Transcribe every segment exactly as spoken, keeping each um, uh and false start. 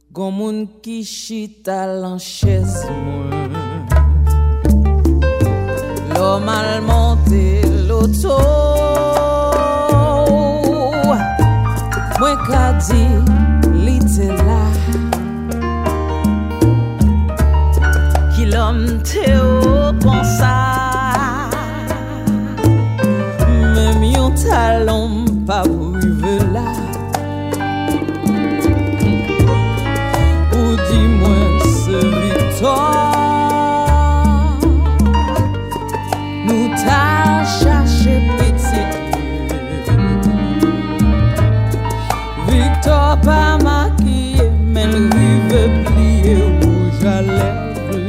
Gon moun ki chita lan chaise moi. L'homme mal monté l'auto. Moi qu'a dit li te là. Qui l'homme te au comme ça. Même yon talon pas arrivé là. Dis-moi ce victoire. Nous t'a cherché petit. Victoire pas maquillée, mais le rive plié rouge à lèvres.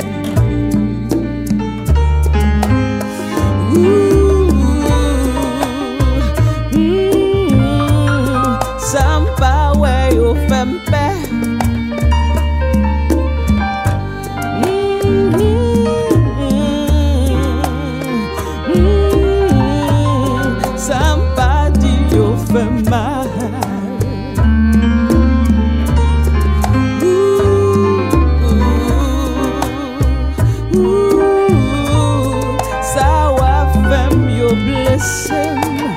Ça m'pa ouais yo fait m'paix. Mal. Ooh, ooh, ooh, ça va faire mieux blessé.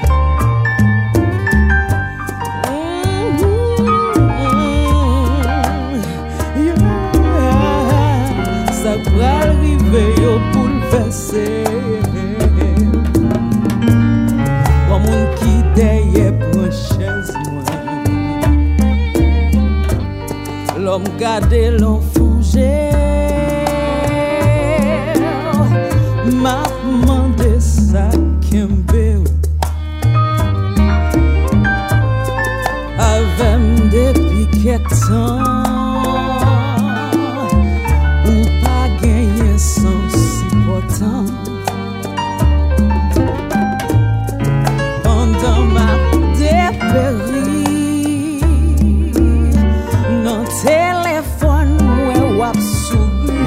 Ça va arriver au bouleversé. Comme un qui derrière chaise moi. L'homme gardé l'enfant m'a demandé ça kembe avec des piquettes ou pas gagner sans si pourtant pendant ma dépéri non téléphone ouais wap souri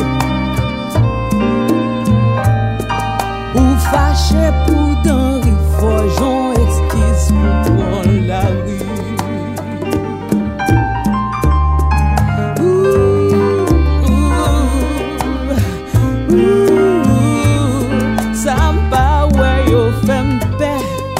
ou fâché pour dans rifojon excuse pour prendre la rue. Ouh, ouh, ouh, ça m'pa ouais yo fait m'paix.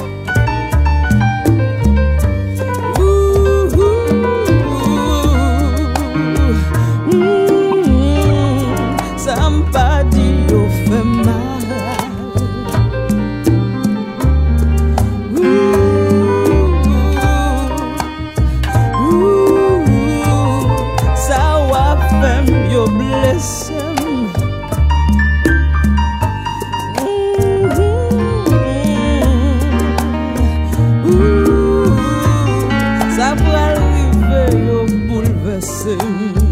Your blessing. Ooh, ça va arriver au bouleverser.